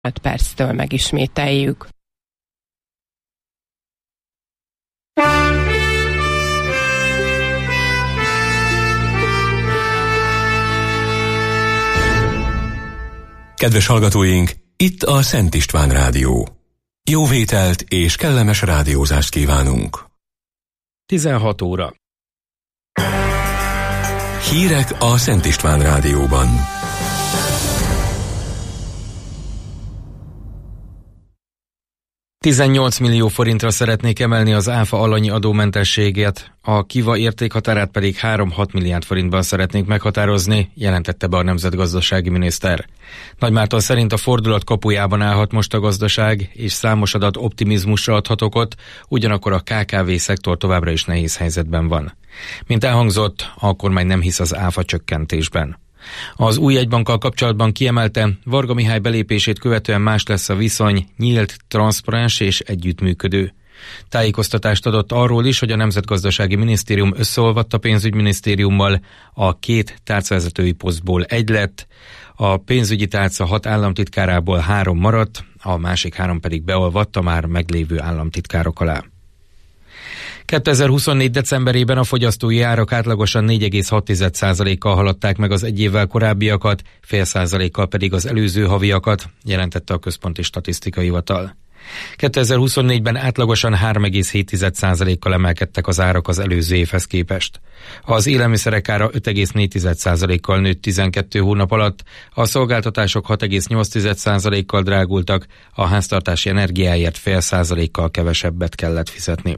5 perctől megismételjük. Kedves hallgatóink, itt a Szent István Rádió. Jó vételt és kellemes rádiózást kívánunk. 16 óra. Hírek a Szent István Rádióban. $18 millió szeretnék emelni az áfa alanyi adómentességet, a Kiva értékhatárát pedig 3-6 milliárd forintban szeretnék meghatározni, jelentette be a nemzetgazdasági miniszter. Nagy Márton szerint a fordulat kapujában állhat most a gazdaság, és számos adat optimizmusra adhat okot, ugyanakkor a KKV-szektor továbbra is nehéz helyzetben van. Mint elhangzott, a kormány nem hisz az áfa csökkentésben. Az új jegybankkal kapcsolatban kiemelte, Varga Mihály belépését követően más lesz a viszony, nyílt, transzparens és együttműködő. Tájékoztatást adott arról is, hogy a Nemzetgazdasági Minisztérium összeolvadt a pénzügyminisztériummal, a 2 tárcavezetői posztból 1 lett, a pénzügyi tárca 6 államtitkárából 3 maradt, a másik 3 pedig beolvadt a már meglévő államtitkárok alá. 2024. decemberében a fogyasztói árak átlagosan 4,6%-kal haladták meg az egy évvel korábbiakat, 0,5%-kal pedig az előző haviakat, jelentette a Központi Statisztikai Hivatal. 2024-ben átlagosan 3,7%-kal emelkedtek az árak az előző évhez képest. Az élelmiszerek ára 5,4%-kal nőtt 12 hónap alatt, a szolgáltatások 6,8%-kal drágultak, a háztartási energiáért 0,5%-kal kevesebbet kellett fizetni.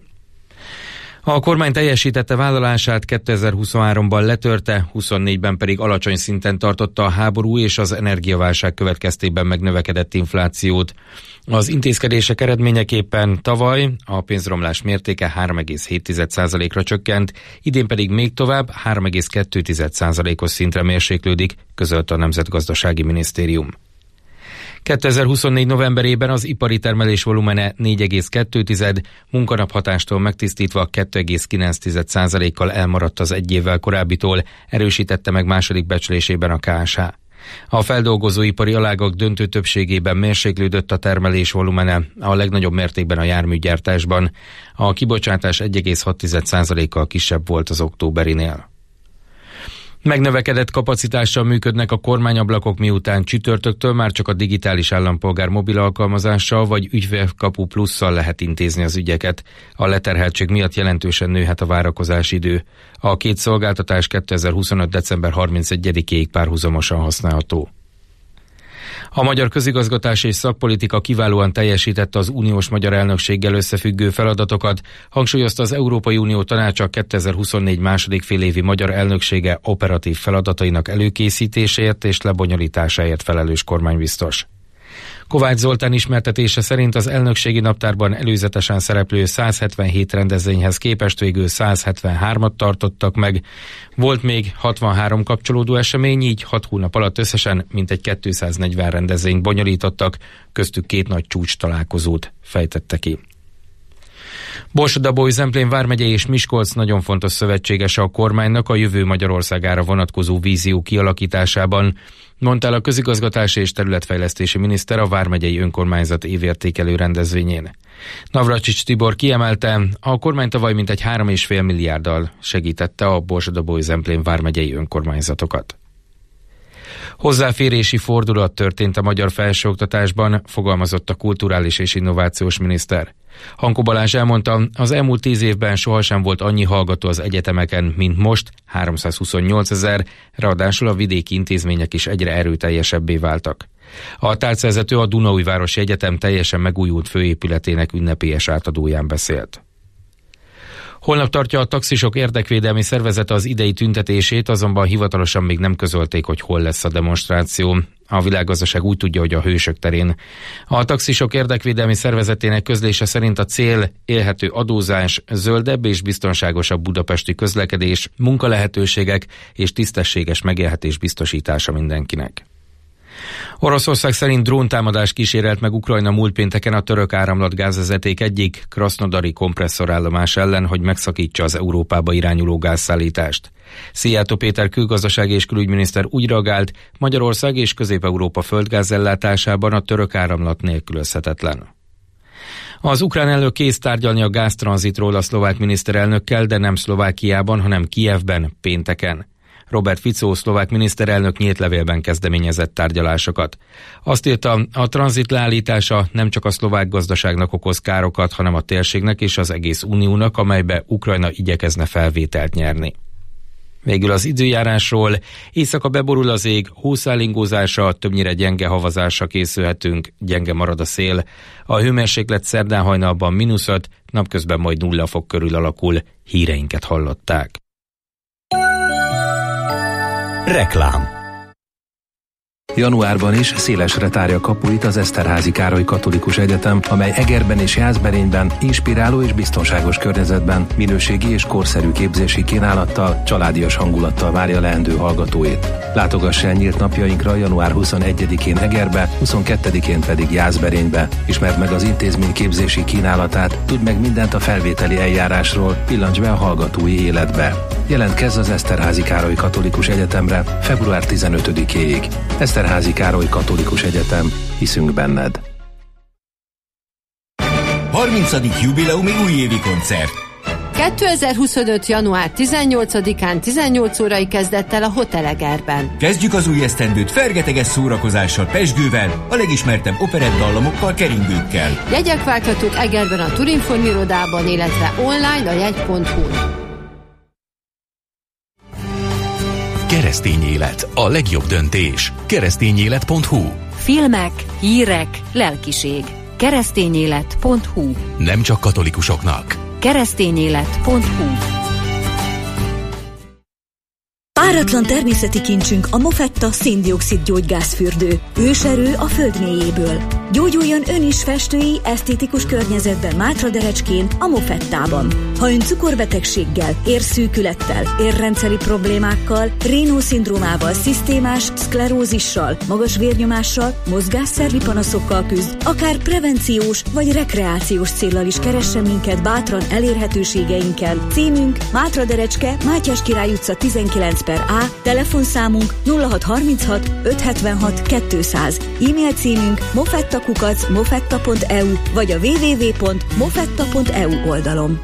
A kormány teljesítette vállalását, 2023-ban letörte, 24-ben pedig alacsony szinten tartotta a háború és az energiaválság következtében megnövekedett inflációt. Az intézkedések eredményeképpen tavaly a pénzromlás mértéke 3,7%-ra csökkent, idén pedig még tovább 3,2%-os szintre mérséklődik, közölte a Nemzetgazdasági Minisztérium. 2024. novemberében az ipari termelés volumene 4,2, munkanaphatástól megtisztítva 2,9%-kal elmaradt az egy évvel korábbitól, erősítette meg második becslésében a KSH. A feldolgozóipari alágak döntő többségében mérséklődött a termelés volumene, a legnagyobb mértékben a járműgyártásban. A kibocsátás 1,6%-kal kisebb volt az októberinél. Megnövekedett kapacitással működnek a kormányablakok, miután csütörtöktől már csak a digitális állampolgár mobil alkalmazással vagy ügyfélkapu plusszal lehet intézni az ügyeket. A leterheltség miatt jelentősen nőhet a várakozási idő. A 2 szolgáltatás 2025. december 31-ig párhuzamosan használható. A magyar közigazgatás és szakpolitika kiválóan teljesítette az uniós magyar elnökséggel összefüggő feladatokat, hangsúlyozta az Európai Unió Tanácsa 2024 második félévi magyar elnöksége operatív feladatainak előkészítéséért és lebonyolításáért felelős kormánybiztos. Kovács Zoltán ismertetése szerint az elnökségi naptárban előzetesen szereplő 177 rendezvényhez képest végül 173-at tartottak meg. Volt még 63 kapcsolódó esemény, így 6 hónap alatt összesen mintegy 240 rendezvényt bonyolítottak, köztük 2 nagy csúcs találkozót, fejtette ki. Borsod-Abaúj-Zemplén vármegyei és Miskolc nagyon fontos szövetségese a kormánynak a jövő Magyarországára vonatkozó vízió kialakításában, mondta el a közigazgatási és területfejlesztési miniszter a vármegyei önkormányzat évértékelő rendezvényén. Navracsics Tibor kiemelte, a kormány tavaly mintegy 3,5 milliárddal segítette a Borsod-Abaúj-Zemplén vármegyei önkormányzatokat. Hozzáférési fordulat történt a magyar felsőoktatásban, fogalmazott a kulturális és innovációs miniszter. Hankó Balázs elmondta, az elmúlt 10 évben sohasem volt annyi hallgató az egyetemeken, mint most, 328 000, ráadásul a vidéki intézmények is egyre erőteljesebbé váltak. A tárcavezető a Dunaújvárosi Egyetem teljesen megújult főépületének ünnepélyes átadóján beszélt. Holnap tartja a taxisok érdekvédelmi szervezete az idei tüntetését, azonban hivatalosan még nem közölték, hogy hol lesz a demonstráció. A Világgazdaság úgy tudja, hogy a Hősök terén. A taxisok érdekvédelmi szervezetének közlése szerint a cél élhető adózás, zöldebb és biztonságosabb budapesti közlekedés, munkalehetőségek és tisztességes megélhetés biztosítása mindenkinek. Oroszország szerint dróntámadás kísérelt meg Ukrajna múlt pénteken a török áramlatgázvezeték egyik krasznodari kompresszorállomás ellen, hogy megszakítsa az Európába irányuló gázszállítást. Szijjártó Péter külgazdasági és külügyminiszter úgy reagált, Magyarország és Közép-Európa földgázellátásában a török áramlat nélkülözhetetlen. Az ukrán elnök kész tárgyalni a gáztranzitról a szlovák miniszterelnökkel, de nem Szlovákiában, hanem Kijevben pénteken. Robert Fico szlovák miniszterelnök nyílt levélben kezdeményezett tárgyalásokat. Azt írta, a tranzit leállítása nem csak a szlovák gazdaságnak okoz károkat, hanem a térségnek és az egész uniónak, amelybe Ukrajna igyekezne felvételt nyerni. Végül az időjárásról: éjszaka beborul az ég, hószálingózása, többnyire gyenge havazásra készülhetünk, gyenge marad a szél. A hőmérséklet szerdán hajnalban -5, napközben majd 0 fok körül alakul. Híreinket hallották. Reklám. Januárban is szélesre tárja kapuit az Eszterházy Károly Katolikus Egyetem, amely Egerben és Jászberényben inspiráló és biztonságos környezetben minőségi és korszerű képzési kínálattal, családias hangulattal várja leendő hallgatóit. Látogass el nyílt napjainkra január 21-én Egerbe, 22-én pedig Jászberénybe. Ismerd meg az intézmény képzési kínálatát, tudd meg mindent a felvételi eljárásról, pillancs be a hallgatói életbe. Jelentkezz az Eszterházy Károly Katolikus Egyetemre február 15-éig. Eszterházy Károly Katolikus Egyetem, hiszünk benned. 30. jubileumi újévi koncert. 2025. január 18-án 18 órai kezdettel a Hotel Egerben. Kezdjük az új esztendőt fergeteges szórakozással, pezsgővel, a legismertebb operettdallamokkal, keringőkkel. Jegyek vághatók Egerben a Turinform irodában, illetve online a jegy.hu-n. Keresztény élet, a legjobb döntés. Keresztényélet.hu. Filmek, hírek, lelkiség. Keresztényélet.hu. Nem csak katolikusoknak. Keresztényélet.hu. Páratlan természeti kincsünk a Mofetta szén-dioxid gyógygázfürdő. Őserő a föld mélyéből. Gyógyuljon ön is festői, esztétikus környezetben Mátraderecskén, a Mofettában. Ha ön cukorbetegséggel, érszűkülettel, érrendszeri problémákkal, Raynaud-szindrómával, szisztémás szklerózissal, magas vérnyomással, mozgásszervi panaszokkal küzd, akár prevenciós vagy rekreációs céllal is keressen minket bátran elérhetőségeinkkel. Címünk Mátraderecske, Mátyás Király utca 19/A, telefonszámunk 0636 576 200, e-mail címünk mofetta@mofetta.eu vagy a www.mofetta.eu oldalon.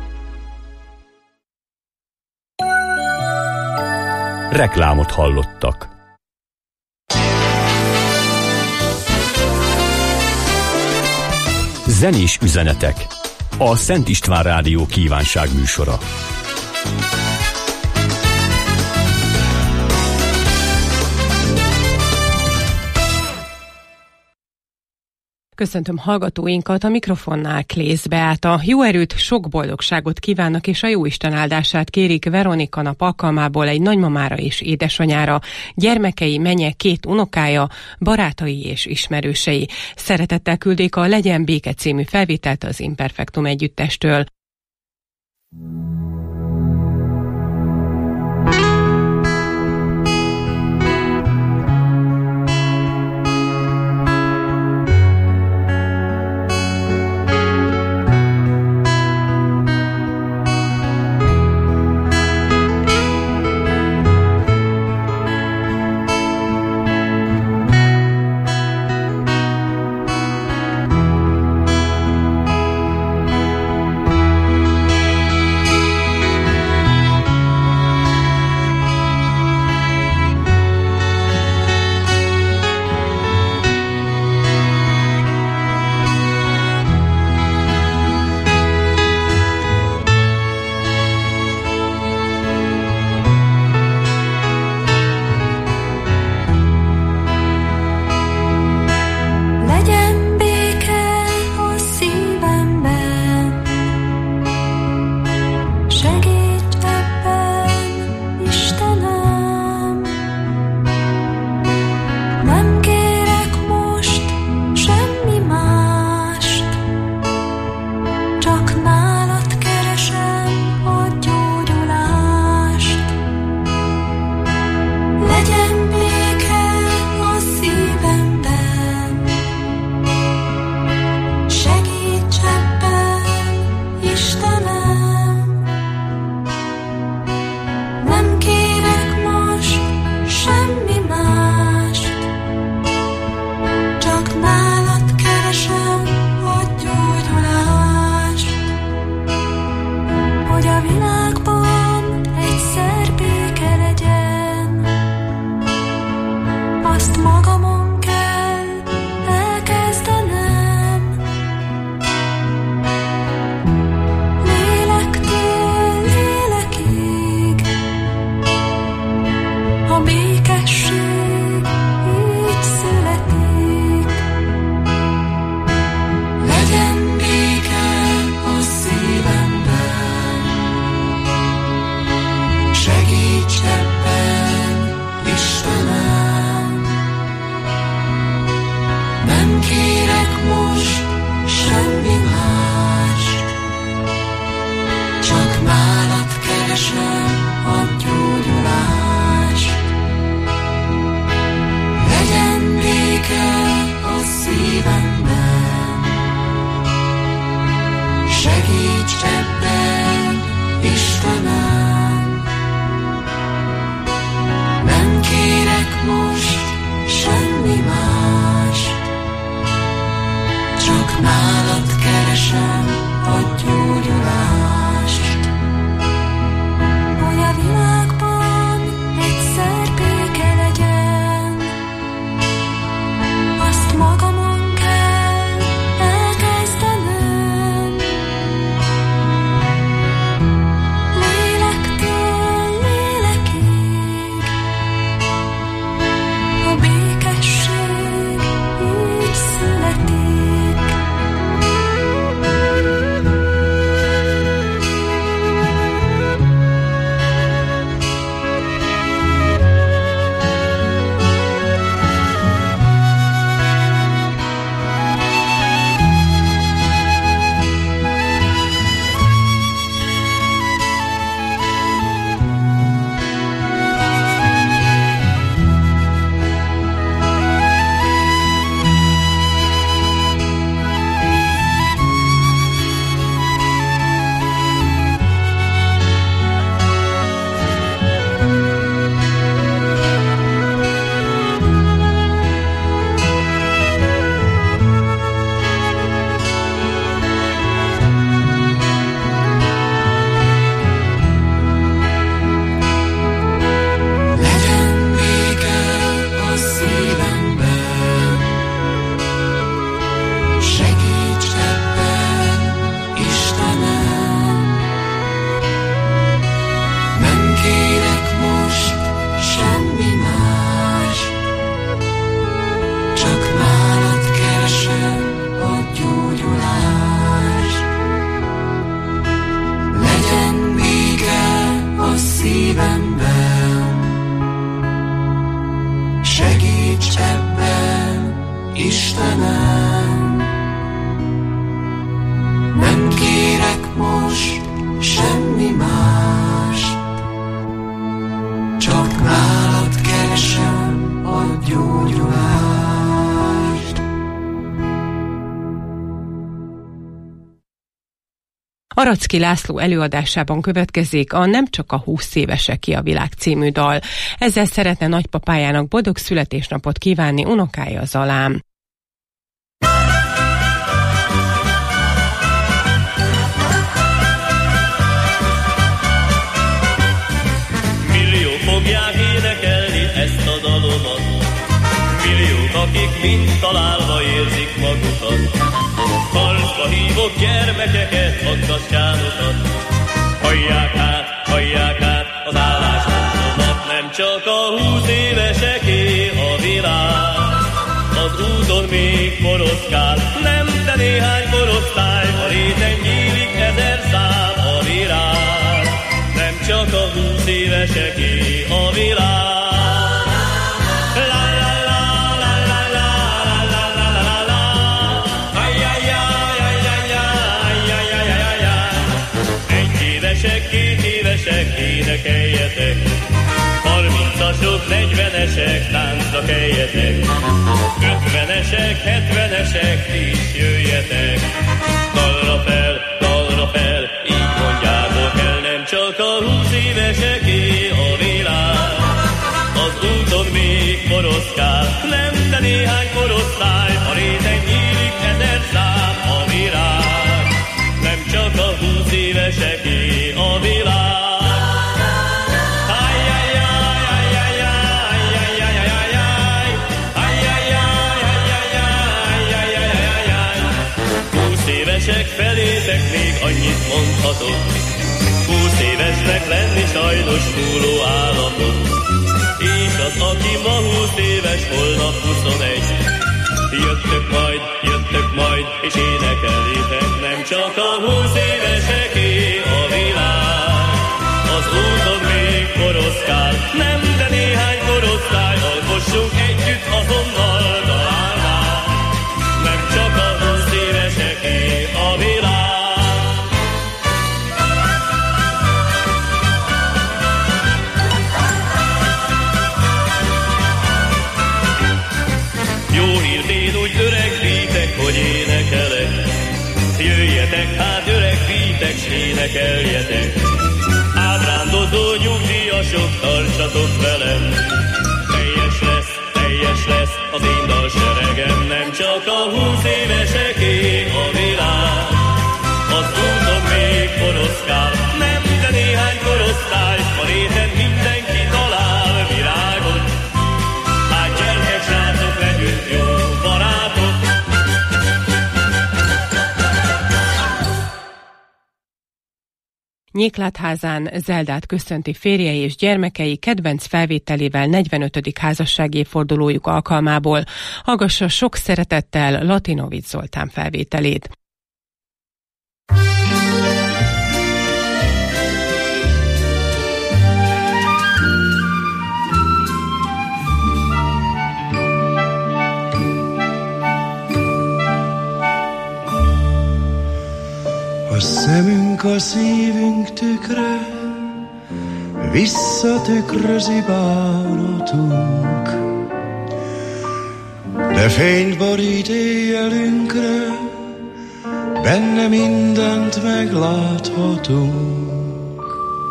Reklámot hallottak. Zenés üzenetek. A Szent István Rádió kívánságműsora. Köszöntöm hallgatóinkat, a mikrofonnál Klész Beáta. Jó erőt, sok boldogságot kívánnak, és a jóisten áldását kérik Veronika nap alkalmából egy nagymamára és édesanyára, gyermekei, menye, 2 unokája, barátai és ismerősei. Szeretettel küldik a Legyen béke című felvételt az Imperfektum együttestől. nálad keresem a gyógyulást, hogy a világban egyszer béke legyen, azt magamon kell elkezdenem. Lélektől lélekig a békesség úgy születik. Aracki László előadásában következik a Nem csak a 20 éveseké a világ című dal. Ezzel szeretne nagypapájának boldog születésnapot kívánni unokája Zalám. Milliók fogják énekelni ezt a dalomat, milliók, akik mind találva érzik magukat. Harcba hívok gyermekeket, aggassánokat, hallják át az álláspontomat. Nem csak a 20 éveseké a világ, az úton még poroszkál, nem de néhány korosztály, a réten nyílik 1000 szám a virág. Nem csak a 20 éveseké a világ. Énekeljetek, 30-asok, 40-esek, táncra keljetek, 50-esek, 70-esek, ti is jöjjetek. Dalra fel, így mondjátok el, nem csak a 20 éveseké a világ. Az úton még poroszkál, nem de néhány korosztály, a réten nyílik 1000 szám a virág. Nem csak a 20 éveseké a világ. Felétek még annyit mondhatok, 20 évesnek lenni sajnos túló állatot. És az, aki ma 20 éves, holnap 21. Jöttök majd, és énekeljétek, nem csak a 20 éveseké a világ. Az úton még poroszkál, nem de néhány korosztály, alkossunk együtt azonnal találnál. Nem csak a 20 éveseké a világ. Jó hírt én úgy öregvítek, hogy énekelek. Jöjjetek hát öregvítek, s énekeljetek. Ábrándozó nyugdíjasok, tartsatok velem. Teljes lesz az én dalseregem, nem csak a 20 éveseké Nyéklátházán Zeldát köszönti férje és gyermekei kedvenc felvételével 45. házassági évfordulójuk alkalmából. Hallgassa sok szeretettel Latinovics Zoltán felvételét. A szemünk a szívünk tükre, visszatükrözi bánatunk, de fényt borít éjjelünkre, benne mindent megláthatunk.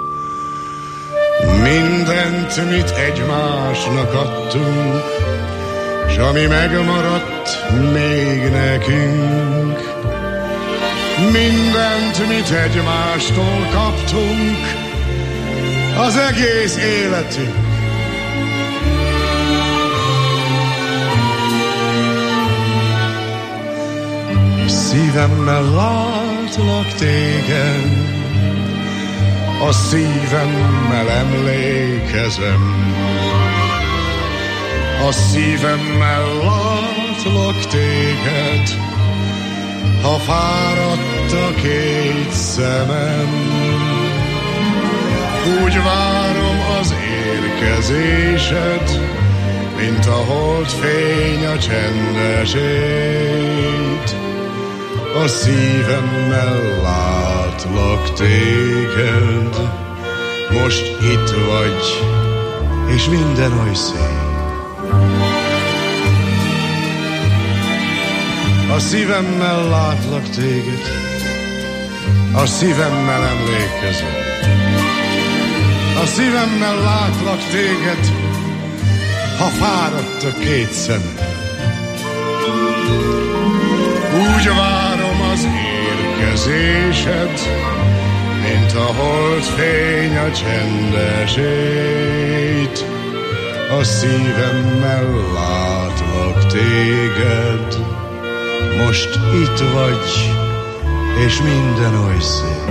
Mindent, mit egymásnak adtunk, s ami megmaradt még nekünk. Mindent, mit egymástól kaptunk, az egész életünk. Szívemmel látlak téged, a szívemmel emlékezem. A szívemmel látlak téged, ha fáradt a két szemem. Úgy várom az érkezésed, mint a holdfény a csendesét. A szívemmel látlak téged, most itt vagy, és minden oly szép. A szívemmel látlak téged, a szívemmel emlékezem. A szívemmel látlak téged, ha fáradt a két szemem. Úgy várom az érkezésed, mint a holdfény a csendesét. A szívemmel látlak téged, most itt vagy, és minden oly szép.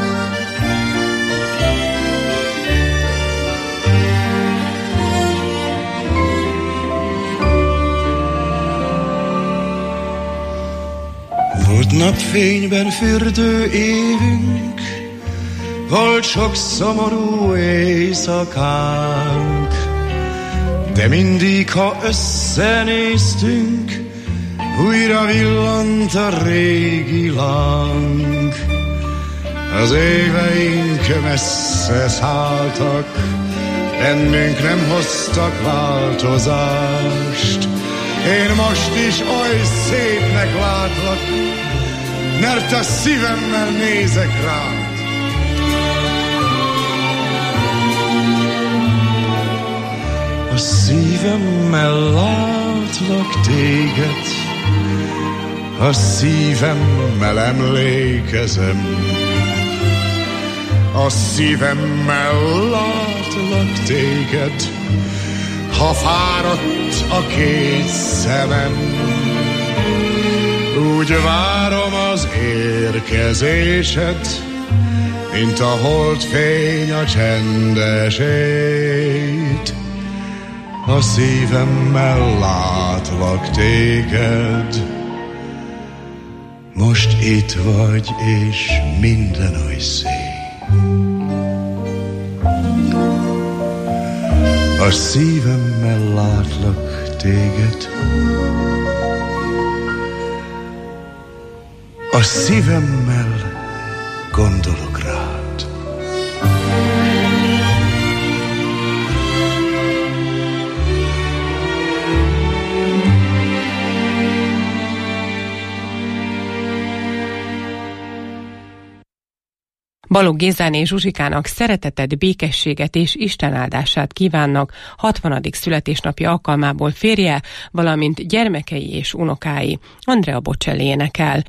Volt napfényben fürdő évünk, volt sok szomorú éjszakánk, de mindig, ha összenéztünk, újra villant a régi láng. Az éveink messze szálltak, bennünk nem hoztak változást. Én most is oly szépnek látlak, mert a szívemmel nézek rád. A szívemmel látlak téged, a szívemmel emlékezem. A szívemmel látlak téged, ha fáradt a két szemem. Úgy várom az érkezésed, mint a holdfény a csendesét. A szívemmel látlak téged, most itt vagy, és minden oly szép. A szívemmel látlak téged, a szívemmel gondolok rád. Balogh Gézáné és Zsuzsikának szeretetet, békességet és Isten áldását kívánnak 60. születésnapja alkalmából férje, valamint gyermekei és unokái. Andrea Bocelli énekel.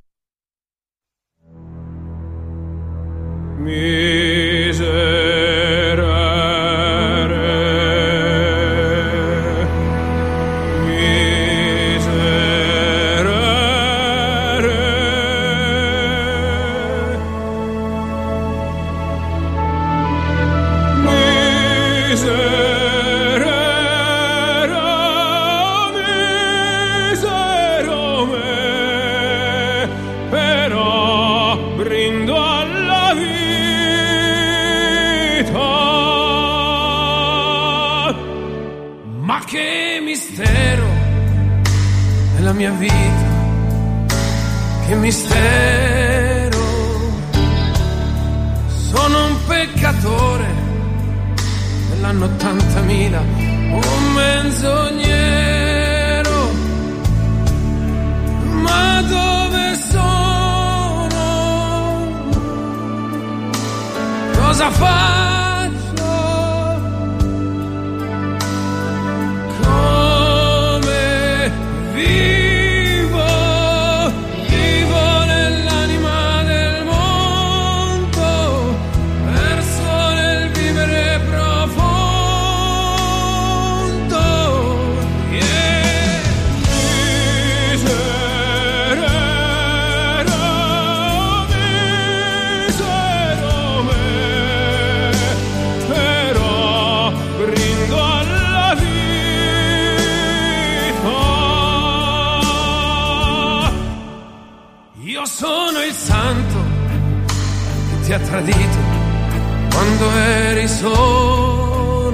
mia vita, che mistero. Sono un peccatore dell'anno 80.000, un menzognero. Ma dove sono? Cosa faccio? Come vivo? Vivo nell'anima del mondo, perso nel vivere profondo. Yeah. Misero me, però brindo alla vita. Io sono il santo che ti ha tradito quando eri solo,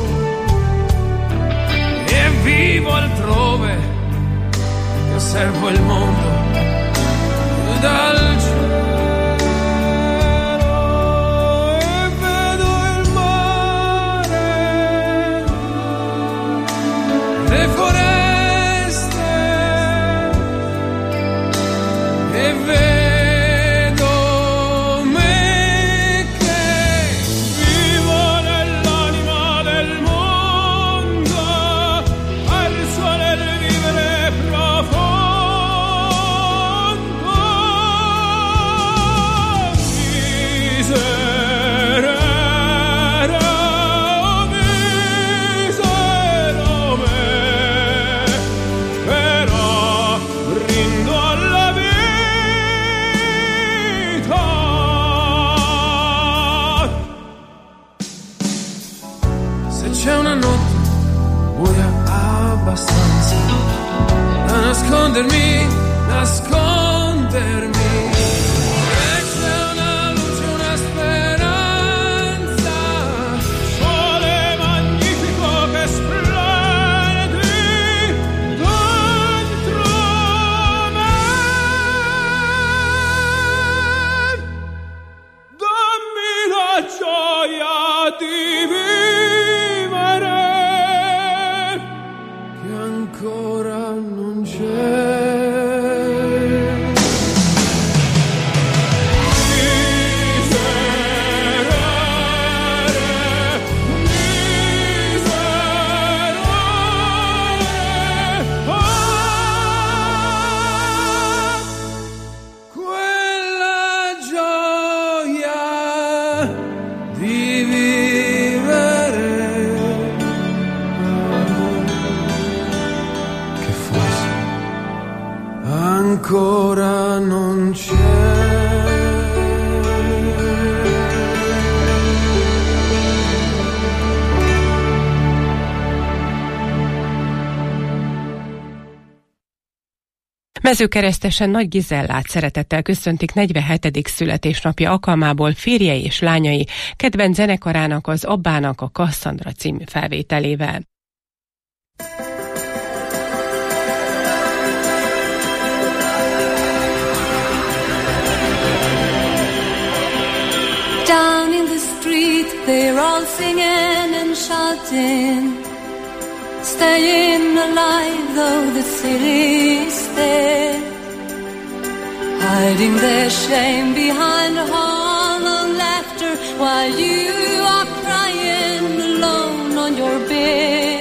e vivo altrove, che osservo il mondo dal cielo e vedo il mare, le foreste, e vedo me che vivo nell'anima del mondo, perso nel vivere profondo. Misero me, però brindo alla vita. Se c'è una notte buia abbastanza da nascondermi, nascondermi, e c'è una luce, una speranza, sole magnifico che splendi dentro me. Dammi la gioia di vivere, che ancora non c'è. Quella gioia di vivere, che forse ancora non c'è. Mezőkeresztesen Nagy Gizellát szeretettel köszöntik 47. születésnapja alkalmából férje és lányai, kedvenc zenekarának, az Abbának a Kasszandra című felvételével. Down in the street, they're all singing and shouting, staying alive though the city's dead, hiding their shame behind hollow laughter while you are crying alone on your bed.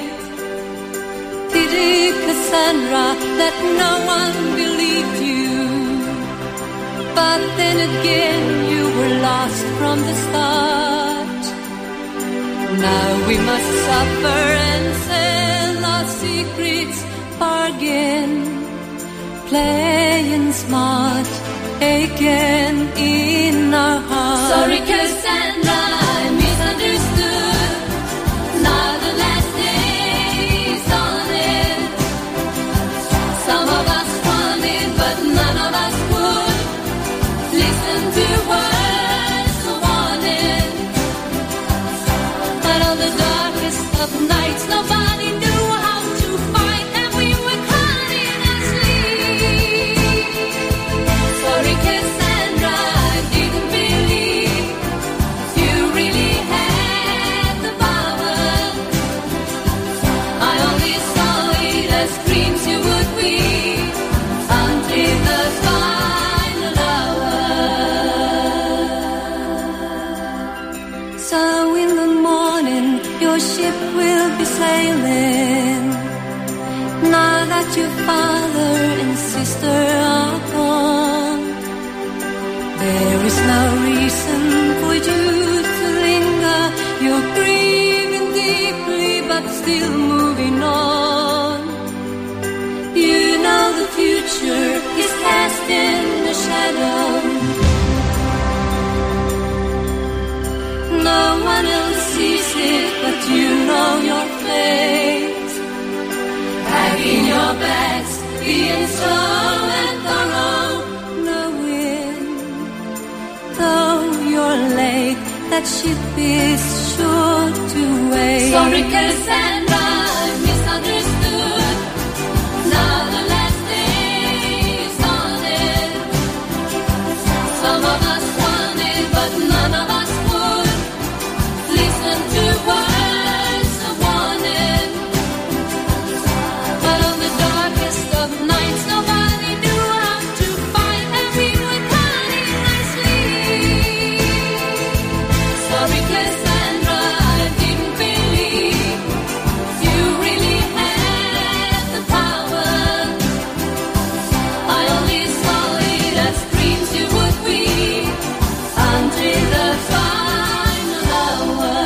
Pity, Cassandra, that no one believed you, but then again you were lost from the start. Now we must suffer and sell our secrets, bargain, playing smart again in our hearts. Sorry, Cassandra, I misunderstood. Now the last day's on it. Some of us wanted, but none of us would listen to words wanted. But on the darkest of nights, nobody knew how to fight, and we were crying asleep. your father and sister are gone. There is no reason for you to linger. You're grieving deeply but still moving on. You know the future is cast in the shadow. No one else sees it but you know your fate. Packing your bags, being slow and thorough, knowing though you're late, that ship is sure to wait. Sorry, Cassandra, I misunderstood. Now the last day is on it. Some of us want it, but none of us would listen to words of warning. But on the darkest of nights, nobody knew how to fight, and we were counting our sleep. Sorry, Cassandra, I didn't believe you really had the power. I only saw it as dreams you would weave until the final hour.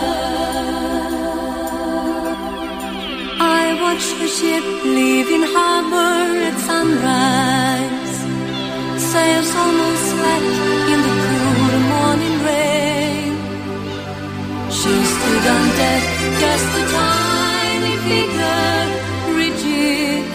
I watched the ship leave in harbor at sunrise. Sails almost slack in the cool morning rain. She stood on deck, just a tiny figure, rigid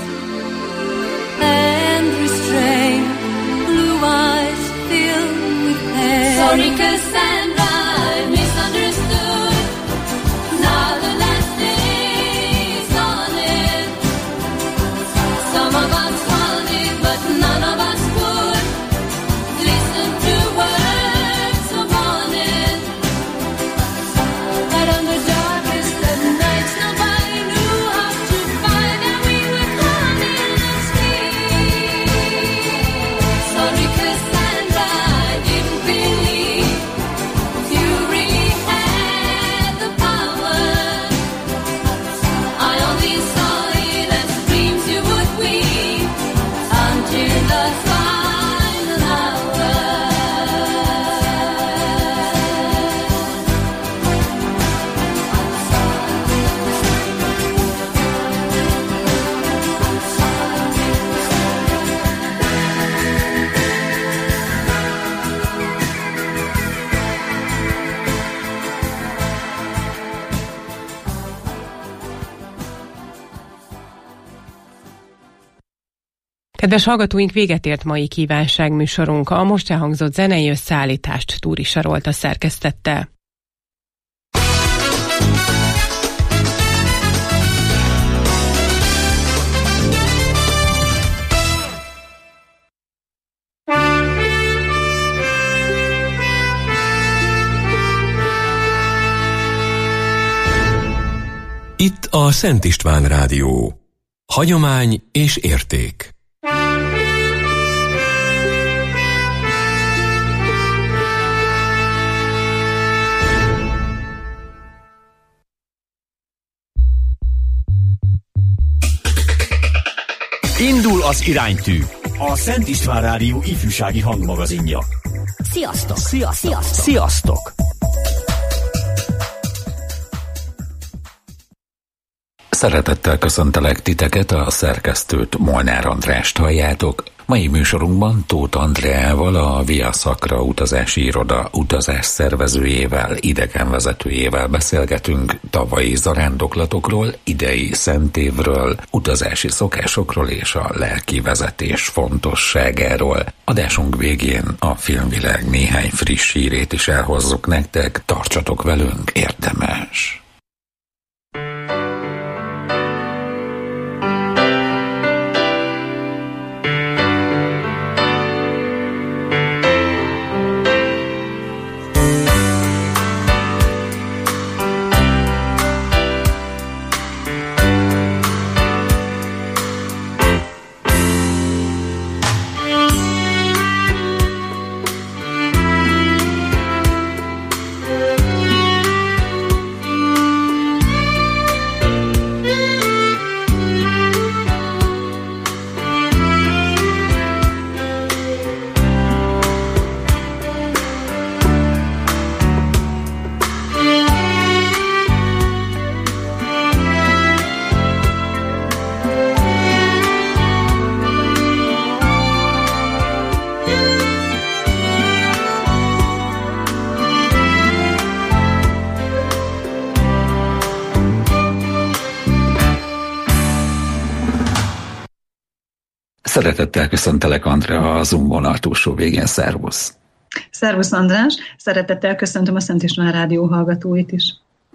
and restrained, blue eyes filled with pain. Sorry, Cassandra, I misunderstood. Now the last day is on it. Some of us want it, but none of us would listen to words of warning. But on the darkest of nights, nobody knew how to fight, and we were counting our sleep. Sorry, Cassandra, I didn't believe you really had the power. I only saw it as dreams you would weave until the final hour. Kedves hallgatóink, véget ért mai kívánságműsorunk. A most elhangzott zenei összeállítást Túri Sarolta szerkesztette. Itt a Szent István Rádió. Hagyomány és érték. Indul az iránytű, a Szent István Rádió ifjúsági hangmagazinja. Sziasztok! Sziasztok! Sziasztok! Szeretettel köszöntelek titeket, a szerkesztőt, Molnár Andrást halljátok. Mai műsorunkban Tóth Andreával, a Via Sacra utazási iroda utazás szervezőjével, idegenvezetőjével beszélgetünk tavalyi zarándoklatokról, idei szentévről, utazási szokásokról és a lelki vezetés fontosságáról. Adásunk végén a filmvilág néhány friss hírét is elhozzuk nektek, tartsatok velünk, érdemes! Szeretettel köszöntelek, Andrea, a Zoom vonal túlsó végén. Szervusz! Szervusz, András! Szeretettel köszöntöm a Szent István Rádió hallgatóit is.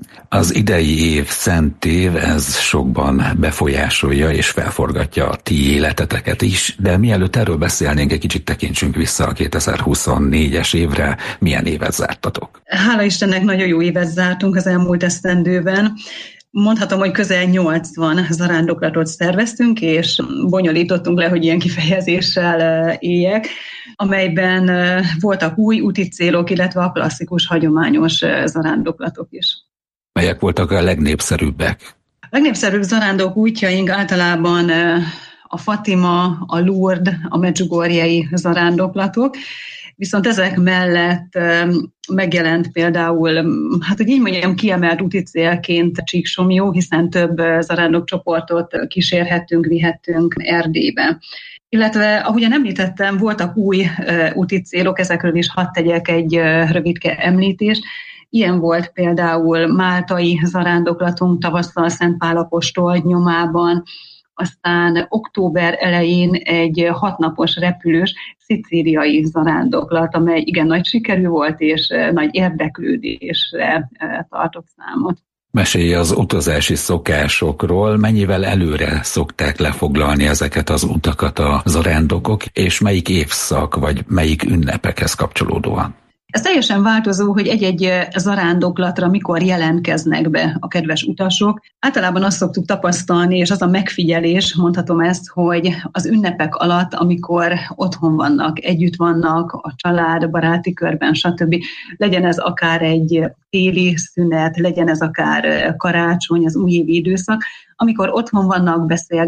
Az idei év Szent év, ez sokban befolyásolja és felforgatja a ti életeteket is, de mielőtt erről beszélnénk, egy kicsit tekintsünk vissza a 2024-es évre. Milyen évet zártatok? Hála Istennek, nagyon jó évet zártunk az elmúlt esztendőben. Mondhatom, hogy közel 80 zarándoklatot szerveztünk, és bonyolítottunk le, hogy ilyen kifejezéssel éljek, amelyben voltak új úti célok, illetve a klasszikus, hagyományos zarándoklatok is. Melyek voltak a legnépszerűbbek? A legnépszerűbb zarándok útjaink általában a Fatima, a Lourdes, a medjugorjei zarándoklatok, viszont ezek mellett megjelent például, hát hogy így mondjam, kiemelt úti célként Csíksomlyó, hiszen több zarándokcsoportot kísérhettünk, vihettünk Erdélybe. Illetve, ahogyan említettem, voltak új úti célok, ezekről is hadd tegyek egy rövidke említést. Ilyen volt például máltai zarándoklatunk tavasszal Szent Pál apostol nyomában, aztán október elején egy 6 napos repülős szicíliai zarándoklat, amely igen nagy sikerű volt, és nagy érdeklődésre tartott számot. Mesélj az utazási szokásokról, mennyivel előre szokták lefoglalni ezeket az utakat a zarándokok, és melyik évszak vagy melyik ünnepekhez kapcsolódóan? Ez teljesen változó, hogy egy-egy zarándoklatra mikor jelentkeznek be a kedves utasok. Általában azt szoktuk tapasztalni, és az a megfigyelés, mondhatom ezt, hogy az ünnepek alatt, amikor otthon vannak, együtt vannak, a család, baráti körben, stb. Legyen ez akár egy téli szünet, legyen ez akár karácsony, az újévi időszak, amikor otthon vannak,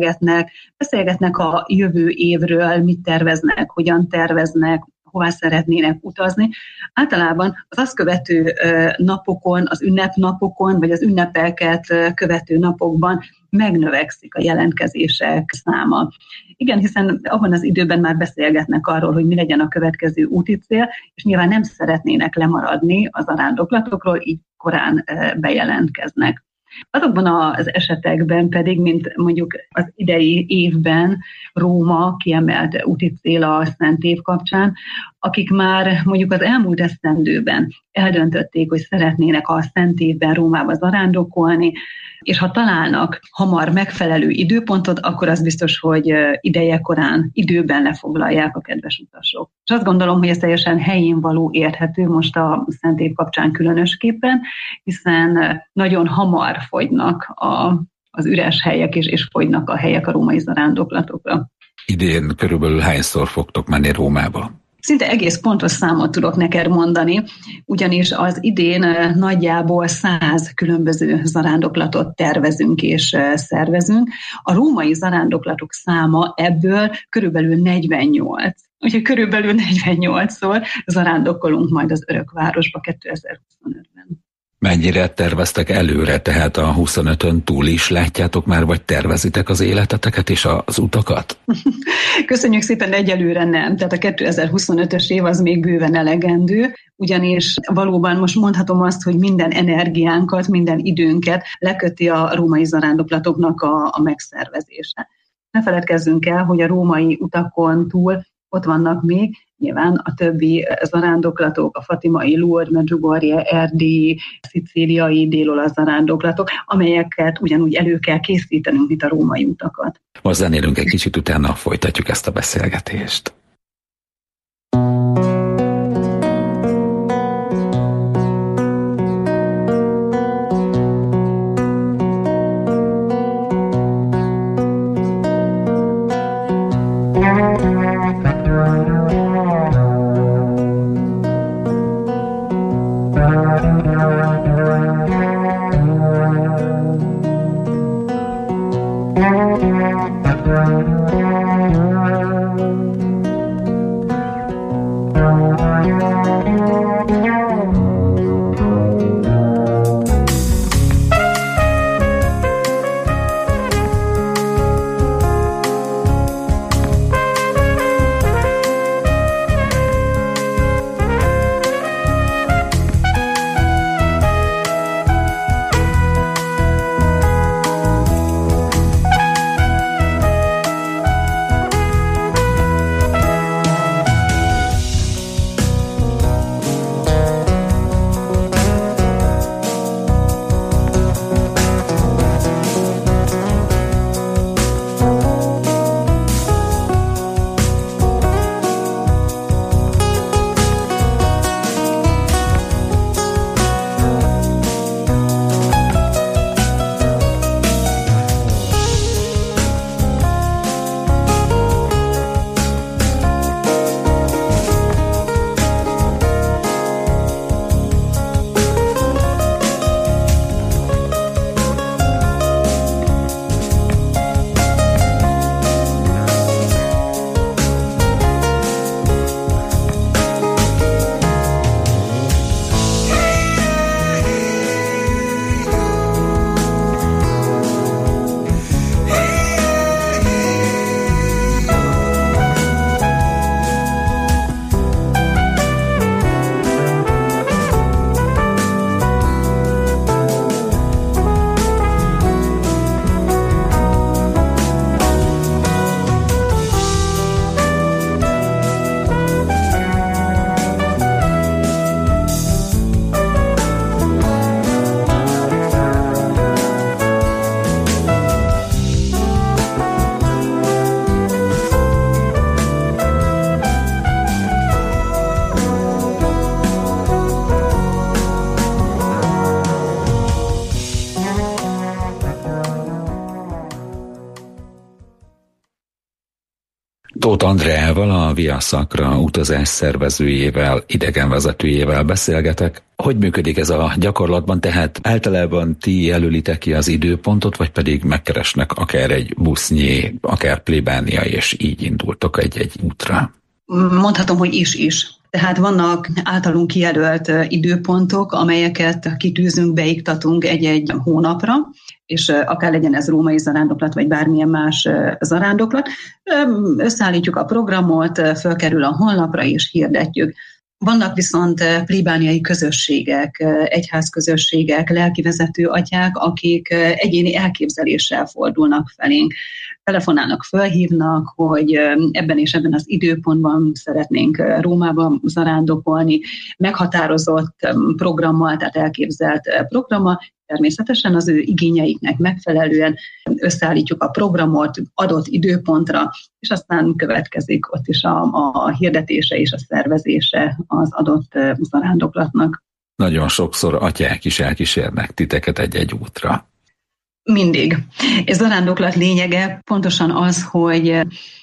beszélgetnek a jövő évről, mit terveznek, hogyan terveznek, hová szeretnének utazni. Általában az azt követő napokon, az ünnepnapokon, vagy az ünnepeket követő napokban megnövekszik a jelentkezések száma. Igen, hiszen abban az időben már beszélgetnek arról, hogy mi legyen a következő úti cél, és nyilván nem szeretnének lemaradni az zarándoklatokról, így korán bejelentkeznek. Azokban az esetekben pedig, mint mondjuk az idei évben Róma kiemelt úti cél a Szent Év kapcsán, akik már mondjuk az elmúlt esztendőben eldöntötték, hogy szeretnének a Szent Évben Rómába zarándokolni, és ha találnak hamar megfelelő időpontot, akkor az biztos, hogy idejekorán, időben lefoglalják a kedves utasok. És azt gondolom, hogy ez teljesen helyén való, érthető most a Szent Év kapcsán különösképpen, hiszen nagyon hamar fogynak az üres helyek, és fogynak a helyek a római zarándoklatokra. Idén körülbelül hányszor fogtok menni Rómába? Szinte egész pontos számot tudok neked mondani, ugyanis az idén nagyjából 100 különböző zarándoklatot tervezünk és szervezünk. A római zarándoklatok száma ebből körülbelül 48. Úgyhogy körülbelül 48-szor zarándokolunk majd az Örökvárosba 2025-ben. Mennyire terveztek előre, tehát a 25-ön túl is látjátok már, vagy tervezitek az életeteket és az utakat? Köszönjük szépen, egyelőre nem. Tehát a 2025-ös év az még bőven elegendő, ugyanis valóban most mondhatom azt, hogy minden energiánkat, minden időnket leköti a római zarándoklatoknak a megszervezése. Ne feledkezzünk el, hogy a római utakon túl ott vannak még nyilván a többi zarándoklatok, a fatimai, Lourdes, Medjugorje, erdélyi, szicíliai, dél-olasz zarándoklatok, amelyeket ugyanúgy elő kell készítenünk, mint a római utakat. Most zenélünk egy kicsit, utána folytatjuk ezt a beszélgetést. Tóth Andreával, a Via Sacra utazás szervezőjével, idegenvezetőjével beszélgetek. Hogy működik ez a gyakorlatban? Tehát általában ti jelölitek ki az időpontot, vagy pedig megkeresnek akár egy busznyi, akár plébánia, és így indultok egy útra? Mondhatom, hogy is. Tehát vannak általunk kijelölt időpontok, amelyeket kitűzünk, beiktatunk egy-egy hónapra, és akár legyen ez római zarándoklat, vagy bármilyen más zarándoklat. Összeállítjuk a programot, fölkerül a honlapra, és hirdetjük. Vannak viszont plébániai közösségek, egyházközösségek, lelkivezető atyák, akik egyéni elképzeléssel fordulnak felénk. Telefonálnak, fölhívnak, hogy ebben és ebben az időpontban szeretnénk Rómába zarándokolni, meghatározott programmal, tehát elképzelt programmal. Természetesen az ő igényeiknek megfelelően összeállítjuk a programot adott időpontra, és aztán következik ott is a hirdetése és a szervezése az adott zarándoklatnak. Nagyon sokszor atyák is elkísérnek titeket egy-egy útra. Mindig. És zarándoklat lényege pontosan az, hogy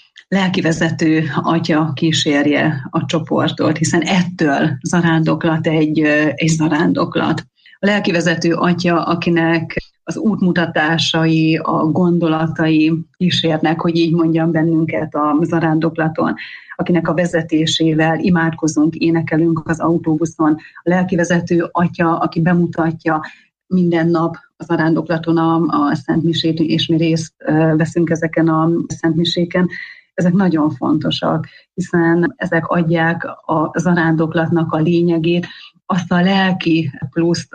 lelkivezető atya kísérje a csoportot, hiszen ettől zarándoklat egy zarándoklat. A lelkivezető atya, akinek az útmutatásai, a gondolatai kísérnek, hogy így mondjam, bennünket a zarándoklaton, akinek a vezetésével imádkozunk, énekelünk az autóbuszon. A lelkivezető atya, aki bemutatja minden nap a zarándoklaton a szentmisét, és mi részt veszünk ezeken a szentmiséken. Ezek nagyon fontosak, hiszen ezek adják a zarándoklatnak a lényegét, azt a lelki pluszt,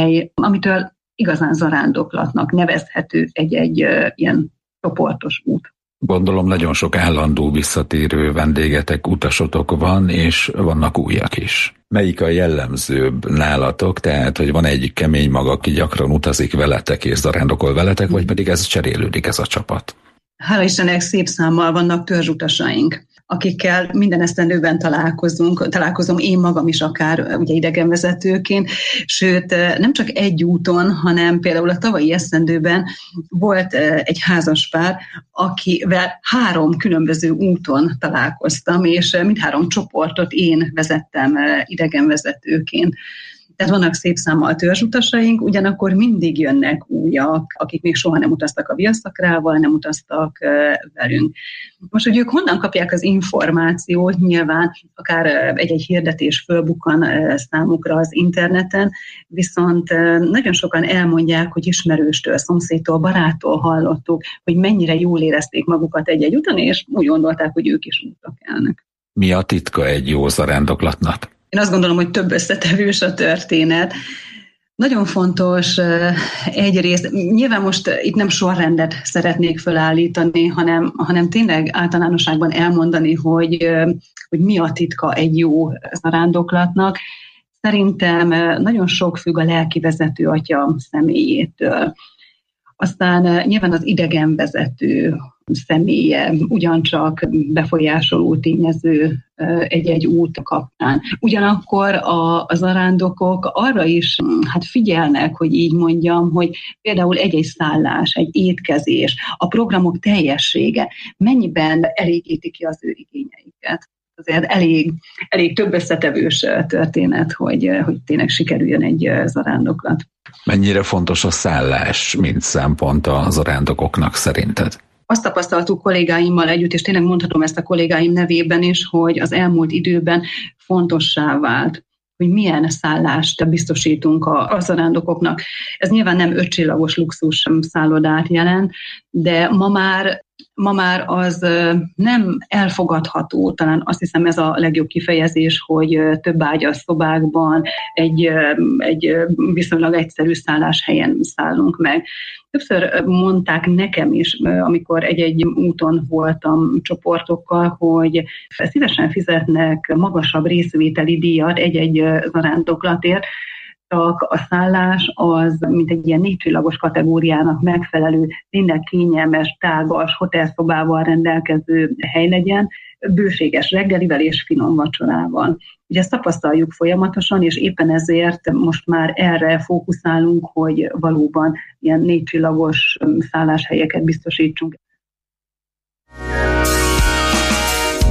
amitől igazán zarándoklatnak nevezhető egy ilyen csoportos út. Gondolom nagyon sok állandó visszatérő vendégetek, utasotok van, és vannak újak is. Melyik a jellemzőbb nálatok? Tehát, hogy van egy kemény mag, aki gyakran utazik veletek és zarándokol veletek, vagy pedig ez cserélődik ez a csapat? Hála Istennek szép számmal vannak törzsutasaink, akikkel minden esztendőben találkozom én magam is akár ugye idegenvezetőként, sőt nem csak egy úton, hanem például a tavalyi esztendőben volt egy házaspár, akivel 3 különböző úton találkoztam, és mindhárom csoportot én vezettem idegenvezetőként. Tehát vannak szép számmal törzsutasaink, ugyanakkor mindig jönnek újak, akik még soha nem utaztak a Via Sacrával, nem utaztak velünk. Most, hogy ők honnan kapják az információt, nyilván akár egy-egy hirdetés fölbukkan számukra az interneten, viszont nagyon sokan elmondják, hogy ismerőstől, szomszédtól, baráttól hallottuk, hogy mennyire jól érezték magukat egy-egy úton, és úgy gondolták, hogy ők is útra kelnek. Mi a titka egy jó zarándoklatnak? Én azt gondolom, hogy több összetevős a történet. Nagyon fontos egyrészt, nyilván most itt nem sorrendet szeretnék felállítani, hanem tényleg általánosságban elmondani, hogy mi a titka egy jó zarándoklatnak. Szerintem nagyon sok függ a lelkivezető atya személyétől. Aztán nyilván az idegenvezető személye ugyancsak befolyásoló tényező egy-egy út kapcsán. Ugyanakkor a zarándokok arra is figyelnek, hogy így mondjam, hogy például egy-egy szállás, egy étkezés, a programok teljessége mennyiben elégíti ki az ő igényeiket. Azért elég több összetevős történet, hogy tényleg sikerüljön egy zarándoklat. Mennyire fontos a szállás, mint szempont a zarándokoknak szerinted? Azt tapasztaltuk kollégáimmal együtt, és tényleg mondhatom ezt a kollégáim nevében is, hogy az elmúlt időben fontossá vált, hogy milyen szállást biztosítunk a zarándokoknak. Ez nyilván nem 5 csillagos luxus szállodát jelent, de ma már az nem elfogadható, talán azt hiszem ez a legjobb kifejezés, hogy több ágyas szobákban egy viszonylag egyszerű szálláshelyen szállunk meg. Többször mondták nekem is, amikor egy-egy úton voltam csoportokkal, hogy szívesen fizetnek magasabb részvételi díjat egy-egy zarándoklatért, csak a szállás az, mint egy ilyen 4 csillagos kategóriának megfelelő, tényleg kényelmes, tágas, hotelszobával rendelkező hely legyen, bőséges reggelivel és finom vacsorával. Ugye ezt tapasztaljuk folyamatosan, és éppen ezért most már erre fókuszálunk, hogy valóban ilyen 4 csillagos szálláshelyeket biztosítsunk.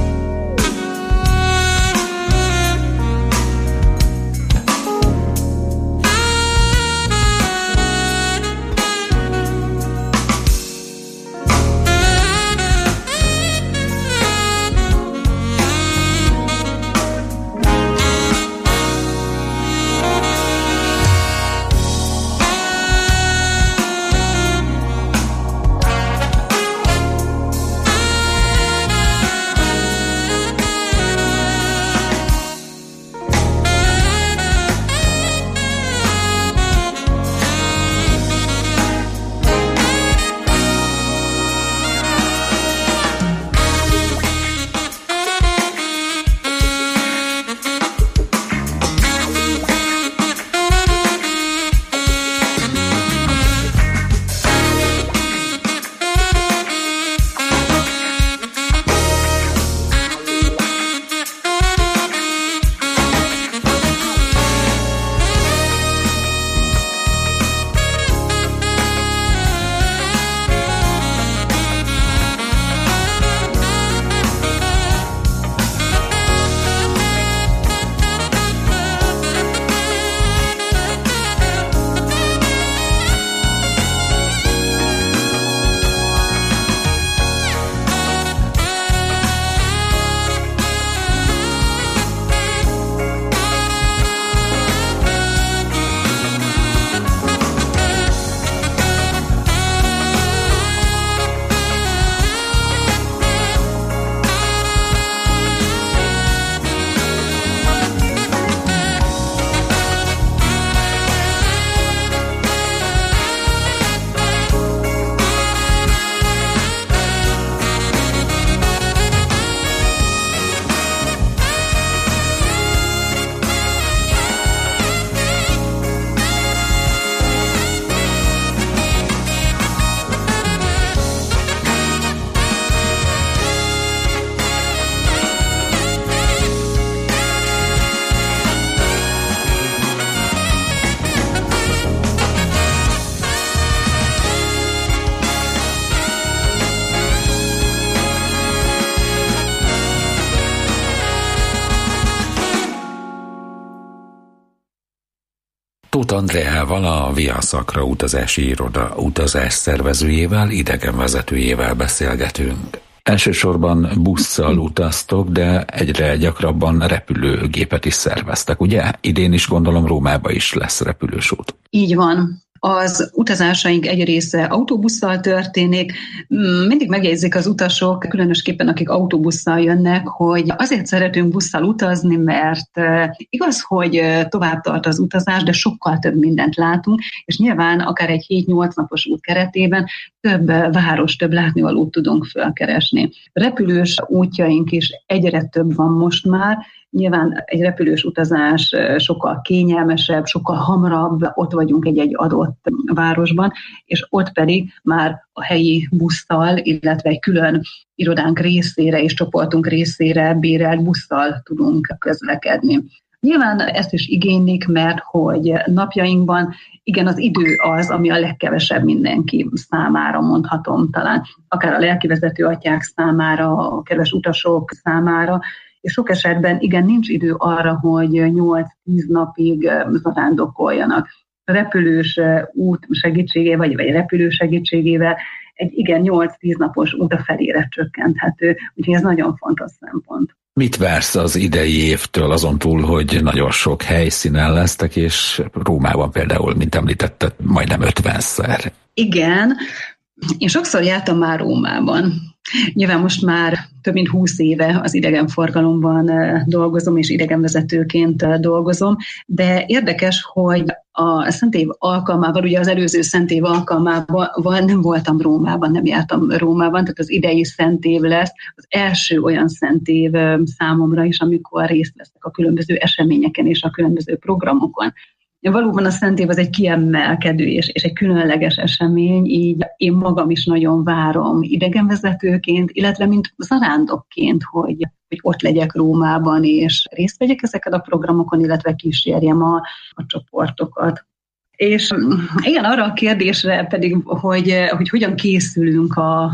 Tóth Andreával, a Via Sacra utazási iroda utazás szervezőjével, idegenvezetőjével beszélgetünk. Elsősorban busszal utaztok, de egyre gyakrabban repülőgépet is szerveztek, ugye? Idén is gondolom Rómába is lesz repülős út. Így van. Az utazásaink egy része autóbusszal történik. Mindig megjegyzik az utasok, különösképpen akik autóbusszal jönnek, hogy azért szeretünk busszal utazni, mert igaz, hogy tovább tart az utazás, de sokkal több mindent látunk, és nyilván akár egy 7-8 napos út keretében több város, több látnivalót tudunk felkeresni. Repülős útjaink is egyre több van most már. Nyilván egy repülős utazás sokkal kényelmesebb, sokkal hamarabb ott vagyunk egy adott városban, és ott pedig már a helyi busszal, illetve egy külön irodánk részére és csoportunk részére bérelt busszal tudunk közlekedni. Nyilván ezt is igénylik, mert hogy napjainkban igen, az idő az, ami a legkevesebb mindenki számára, mondhatom talán, akár a lelkivezető atyák számára, a kedves utasok számára, és sok esetben igen, nincs idő arra, hogy 8-10 napig zarándokoljanak. A repülős út segítségével, vagy repülő segítségével egy igen 8-10 napos út a felére csökkenthető, úgyhogy ez nagyon fontos szempont. Mit vársz az idei évtől, azon túl, hogy nagyon sok helyszínen lesztek, és Rómában például, mint említetted, majdnem 50-szer? Igen, én sokszor jártam már Rómában. Nyilván most már több mint 20 éve az idegenforgalomban dolgozom, és idegenvezetőként dolgozom, de érdekes, hogy a Szentév alkalmával, ugye az előző Szentév alkalmával nem voltam Rómában, nem jártam Rómában, tehát az idei Szentév lesz az első olyan Szentév számomra is, amikor részt veszek a különböző eseményeken és a különböző programokon. Valóban a Szentév az egy kiemelkedő és egy különleges esemény, így én magam is nagyon várom idegenvezetőként, illetve mint zarándokként, hogy ott legyek Rómában, és részt vegyek ezeken a programokon, illetve kísérjem a csoportokat. És igen, arra a kérdésre pedig, hogy hogyan készülünk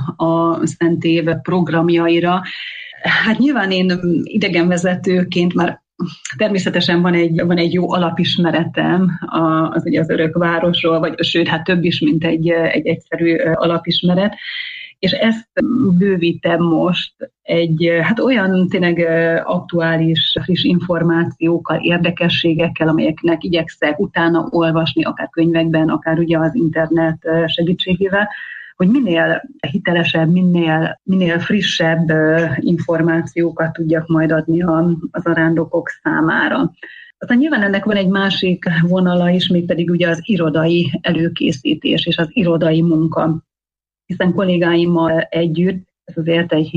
a Szentév programjaira, hát nyilván én idegenvezetőként már természetesen van egy jó alapismeretem az örökvárosról, vagy sőt, hát több is, mint egy egyszerű alapismeret, és ezt bővítem most hát olyan tényleg aktuális, friss információkkal, érdekességekkel, amelyeknek igyekszek utána olvasni, akár könyvekben, akár ugye az internet segítségével, hogy minél hitelesebb, minél frissebb információkat tudjak majd adni az zarándokok számára. Aztán nyilván ennek van egy másik vonala is, mégpedig ugye az irodai előkészítés és az irodai munka. Hiszen kollégáimmal együtt ez azért egy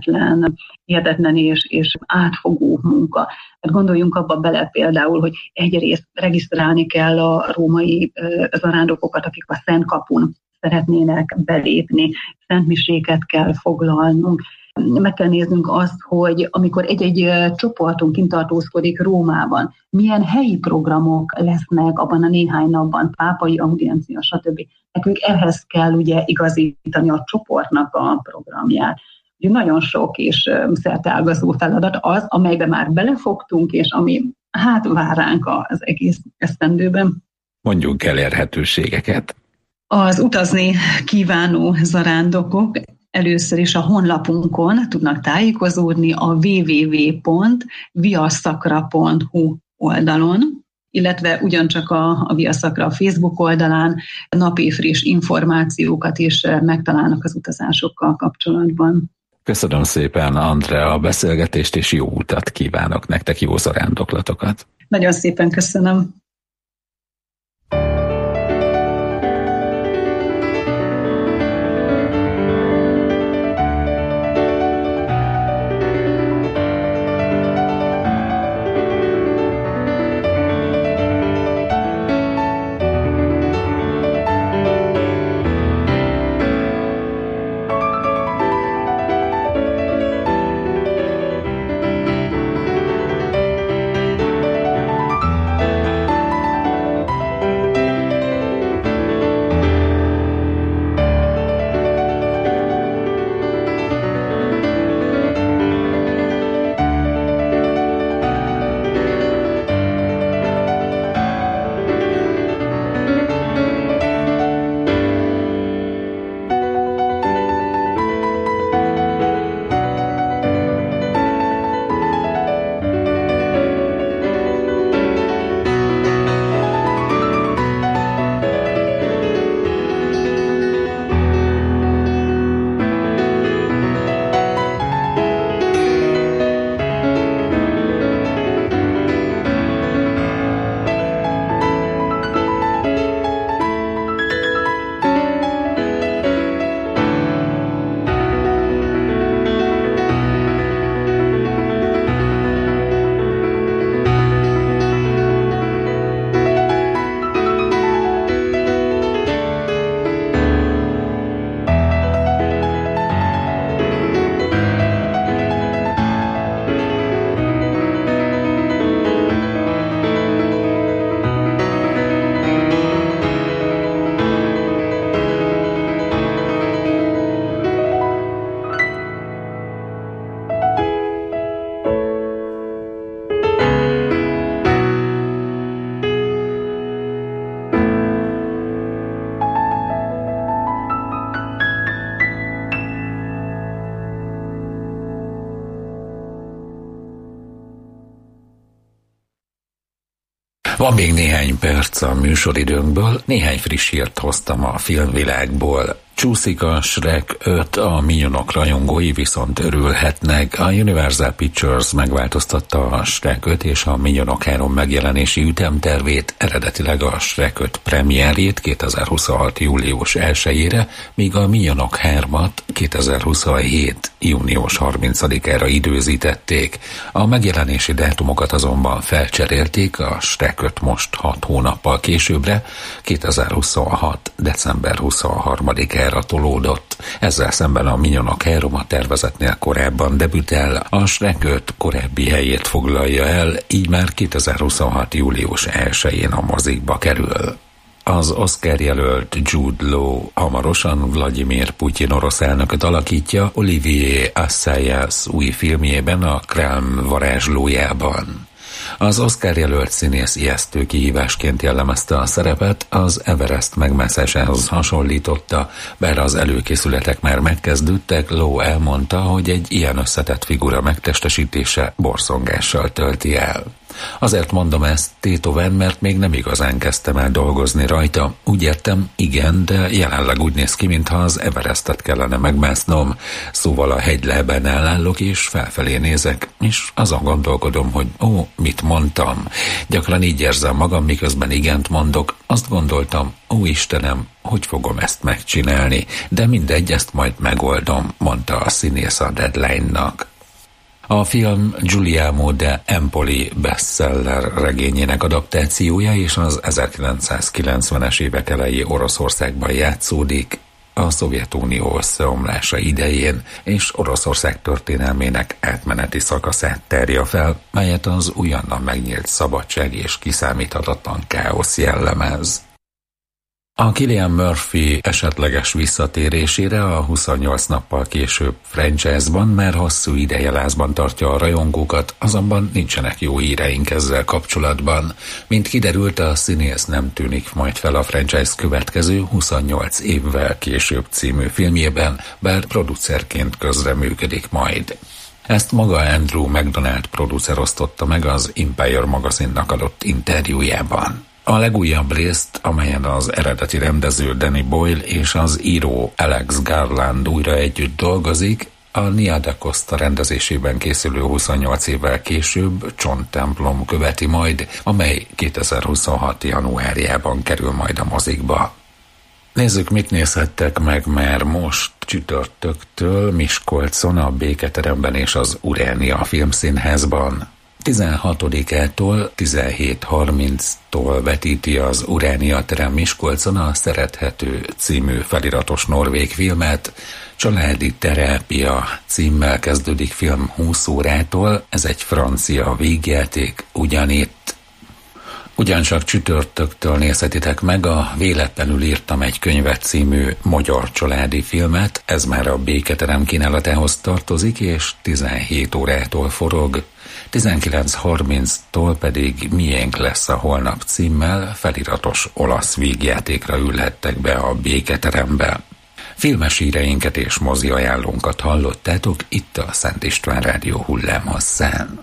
hihetetlen és átfogó munka. Hát gondoljunk abba bele például, hogy egyrészt regisztrálni kell a római zarándokokat, akik a Szent Kapun szeretnének belépni, szentmiséket kell foglalnunk. Meg kell néznünk azt, hogy amikor egy csoportunk kint tartózkodik Rómában, milyen helyi programok lesznek abban a néhány napban, pápai audiencia, stb. Nekünk ehhez kell ugye igazítani a csoportnak a programját. Ugye nagyon sok és szerteágazó feladat az, amelybe már belefogtunk, és ami vár ránk az egész esztendőben. Mondjunk elérhetőségeket. Az utazni kívánó zarándokok először is a honlapunkon tudnak tájékozódni a www.viasacra.hu oldalon, illetve ugyancsak a Via Sacra Facebook oldalán napi friss információkat is megtalálnak az utazásokkal kapcsolatban. Köszönöm szépen, Andrea, a beszélgetést, és jó utat kívánok nektek, jó zarándoklatokat. Nagyon szépen köszönöm. Van még néhány perc a műsoridőnkből, néhány friss hírt hoztam a filmvilágból. Csúszik a Shrek 5, a Minionok rajongói viszont örülhetnek. A Universal Pictures megváltoztatta a Shrek 5 és a Minionok 3 megjelenési ütemtervét, eredetileg a Shrek 5 premierjét 2026. július 1-ére, míg a Minionok 3-at 2027. június 30-ára időzítették. A megjelenési dátumokat azonban felcserélték, a Shrek 5 most 6 hónappal későbbre, 2026. december 23-ára tolódott. Ezzel szemben a Minionok 3 a tervezetnél korábban debütál, a Shrek 5 korábbi helyét foglalja el, így már 2026. július 1-én a mozikba kerül. Az Oscar jelölt Jude Law hamarosan Vladimir Putyin orosz elnököt alakítja Olivier Assayas új filmjében, a Kreml varázslójában. Az Oscar jelölt színész ijesztő kihívásként jellemezte a szerepet, az Everest megmászásához hasonlította, bár az előkészületek már megkezdődtek, Law elmondta, hogy egy ilyen összetett figura megtestesítése borzongással tölti el. Azért mondom ezt tétován, mert még nem igazán kezdtem el dolgozni rajta. Úgy értem, igen, de jelenleg úgy néz ki, mintha az Everestet kellene megmásznom. Szóval a hegylábán állok és felfelé nézek, és azon gondolkodom, hogy mit mondtam. Gyakran így érzem magam, miközben igent mondok. Azt gondoltam, Istenem, hogy fogom ezt megcsinálni, de mindegy, ezt majd megoldom, mondta a színész a Deadline-nak. A film Giuliano de Empoli bestseller regényének adaptációja és az 1990-es évek elejé Oroszországban játszódik, a Szovjetunió összeomlása idején, és Oroszország történelmének átmeneti szakaszát tárja fel, melyet az újonnan megnyílt szabadság és kiszámíthatatlan káosz jellemez. A Cillian Murphy esetleges visszatérésére a 28 nappal később franchise-ban már hosszú ideje lázban tartja a rajongókat, azonban nincsenek jó híreink ezzel kapcsolatban. Mint kiderült, a színész nem tűnik majd fel a franchise következő 28 évvel később című filmjében, bár producerként közreműködik majd. Ezt maga Andrew McDonald producer osztotta meg az Empire magazinnak adott interjújában. A legújabb részt, amelyen az eredeti rendező Danny Boyle és az író Alex Garland újra együtt dolgozik, a Nia Da Costa rendezésében készülő 28 évvel később John Templom követi majd, amely 2026. januárjában kerül majd a mozikba. Nézzük, mit nézhettek meg már most csütörtöktől Miskolcon, a Béketeremben és az Uránia Filmszínházban. 16-ától 17:30-tól vetíti az Uránia terem Miskolcon a Szerethető című feliratos norvég filmet. Családi terápia címmel kezdődik film 20 órától, ez egy francia vígjáték ugyanitt. Ugyancsak csütörtöktől nézhetitek meg a Véletlenül írtam egy könyvet című magyar családi filmet, ez már a Béketerem kínálatához tartozik, és 17 órától forog. 19:30-tól pedig Miénk lesz a holnap címmel feliratos olasz vígjátékra ülhettek be a Béketerembe. Filmes híreinket és mozi ajánlónkat hallottátok itt a Szent István Rádió hullámhosszán.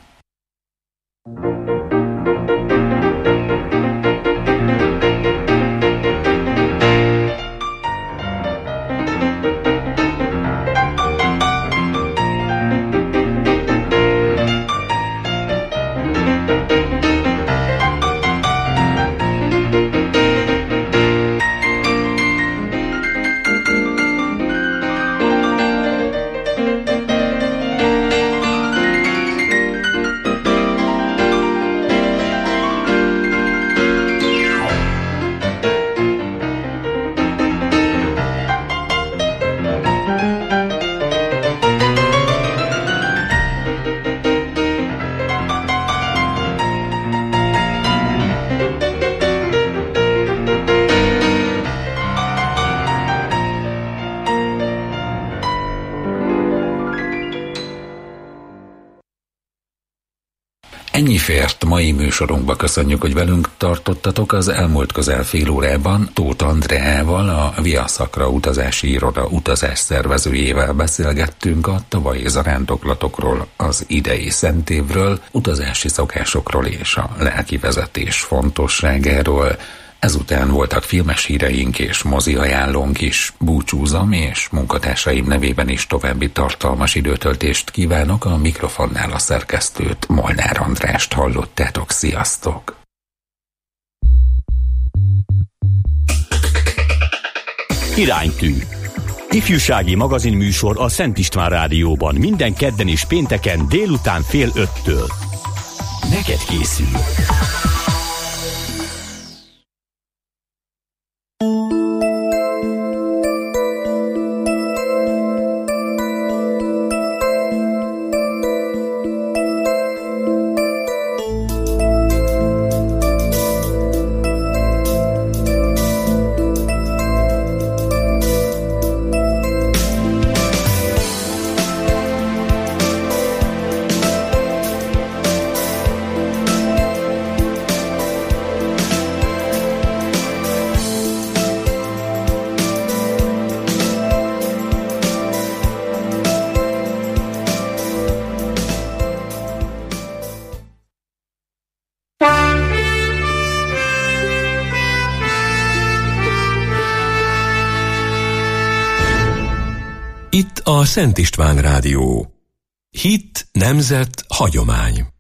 Ennyi fért mai műsorunkba, köszönjük, hogy velünk tartottatok. Az elmúlt közel fél órában Tóth Andreával, a Via Sacra utazási iroda utazás szervezőjével beszélgettünk a tavalyi zarándoklatokról, az idei szentévről, utazási szokásokról és a lelki vezetés fontosságáról. Ezután voltak filmes híreink és mozi ajánlónk is. Búcsúzom, és munkatársaim nevében is további tartalmas időtöltést kívánok. A mikrofonnál a szerkesztőt, Molnár Andrást hallottátok. Sziasztok! Iránytű. Ifjúsági magazinműsor a Szent István Rádióban minden kedden és pénteken délután 4:30-től. Neked készül. Itt a Szent István Rádió. Hit, nemzet, hagyomány.